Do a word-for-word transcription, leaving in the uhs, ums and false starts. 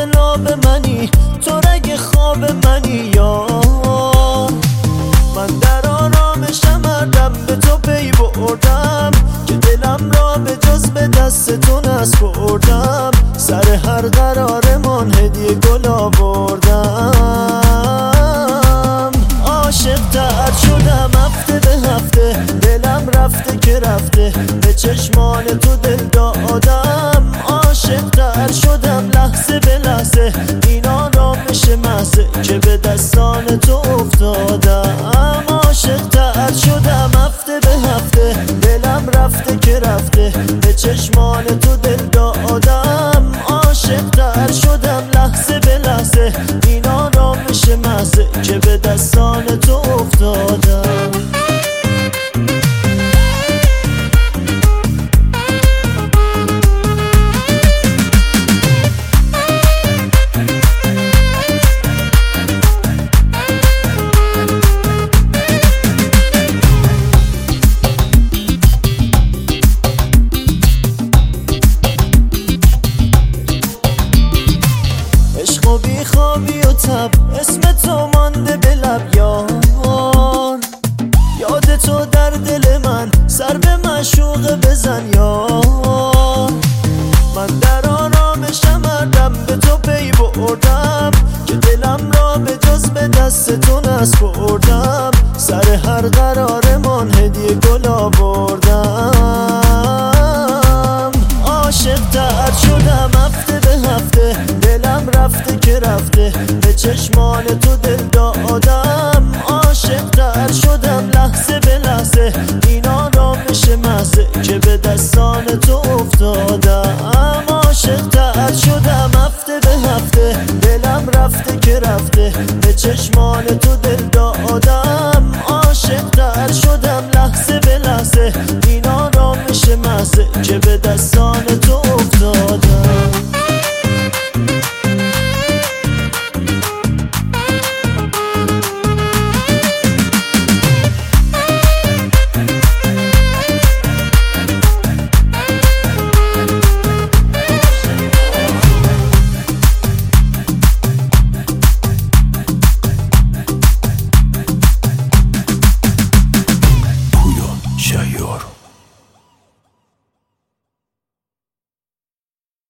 فاضلاب منی، تو رگ خواب منی یار. من در آرامشم هردم به تو پی بردم، که دلم را به جز به دست تو نسپردم. سر هر قرارمان هدیه گل آوردم. عاشق تر شدم هفته به هفته، دلم رفته که رفته به چشمان تو دل دادم. عاشق تر شدم لحظه به لحظه، این آرامش محضه که به دستان تو افتادم. عاشق تر شدم هفته به هفته، دلم رفته که رفته به چشمان تو دل دادم. عاشق تر شدم لحظه به لحظه، این آرامش محضه که به دستان تو افتادم. عشق و بیخوابی و تب، اسم تو مانده به لب یار. یاد تو در دل من، سر به معشوقه بزن یار. من در آرامشم هردم به تو پی بردم، که دلم را به جز به دست تو نسپردم. سر هر قرارمان هدیه گل آوردم. عاشق تر شدم هفته به هفته، دلم رفته که رفته به چشمان